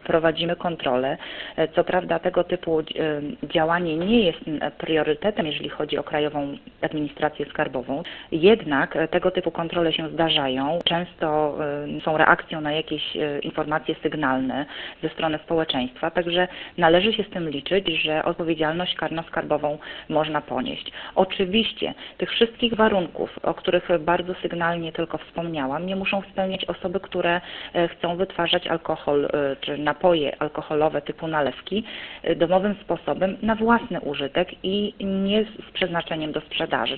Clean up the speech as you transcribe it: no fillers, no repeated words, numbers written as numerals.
prowadzimy kontrolę. Co prawda tego typu działanie nie jest priorytetem, jeżeli chodzi o Krajową Administrację Skarbową, jednak tego typu kontrole się zdarzają. Często są reakcją na jakieś informacje sygnalne ze strony społeczeństwa, także należy się z tym liczyć, że odpowiedzialność karno-skarbową można ponieść. Oczywiście tych wszystkich warunków, o których bardzo sygnalnie tylko wspomniałam, nie muszą spełniać osoby, które chcą wytwarzać alkohol czy napoje alkoholowe typu nalewki domowym sposobem na własny użytek i nie z przeznaczeniem do sprzedaży.